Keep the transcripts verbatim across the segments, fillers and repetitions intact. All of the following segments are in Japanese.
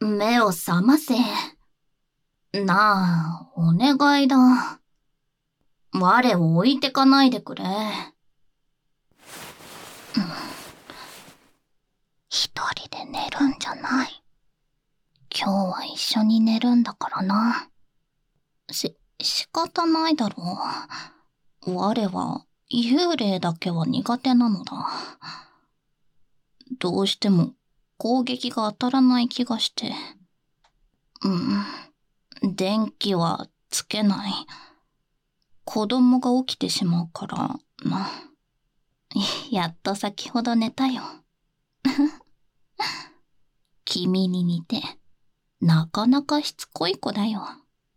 目を覚ませ。なあ、お願いだ。我を置いてかないでくれ。一人で寝るんじゃない。今日は一緒に寝るんだからな。し、仕方ないだろう。我は幽霊だけは苦手なのだ。どうしても攻撃が当たらない気がして。うん。電気はつけない。子供が起きてしまうからな。やっと先ほど寝たよ。君に似て、なかなかしつこい子だよ。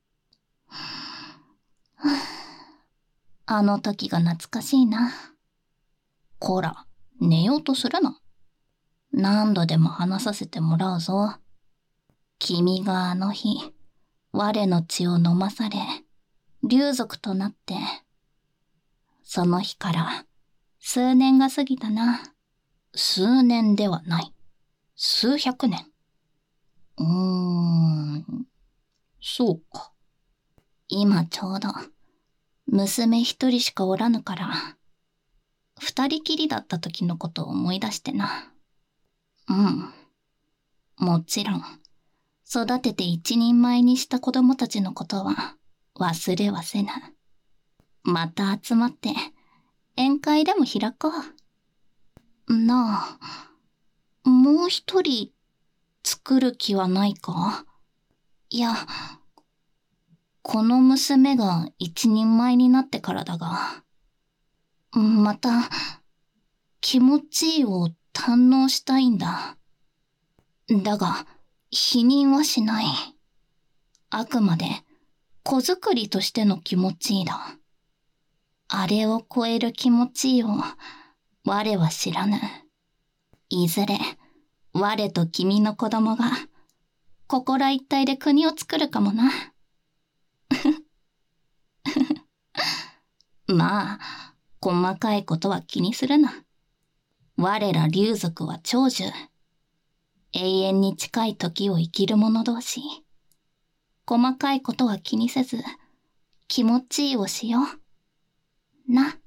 あの時が懐かしいな。こら、寝ようとするな。何度でも話させてもらうぞ。君があの日、我の血を飲まされ、竜族となって、その日から数年が過ぎたな。数年ではない。数百年。うーん、そうか。今ちょうど、娘一人しかおらぬから、二人きりだった時のことを思い出してな。うん。もちろん、育てて一人前にした子供たちのことは忘れはせぬ。また集まって宴会でも開こう。なあ、もう一人作る気はないか？いや、この娘が一人前になってからだが、また気持ちいいを堪能したいんだ。だが、否認はしない。あくまで子作りとしての気持ちいいだ。あれを超える気持ちいいを我は知らぬ。いずれ我と君の子供が心一体で国を作るかもな。まあ、細かいことは気にするな。我ら竜族は長寿。永遠に近い時を生きる者同士。細かいことは気にせず、気持ちいいをしよう。な。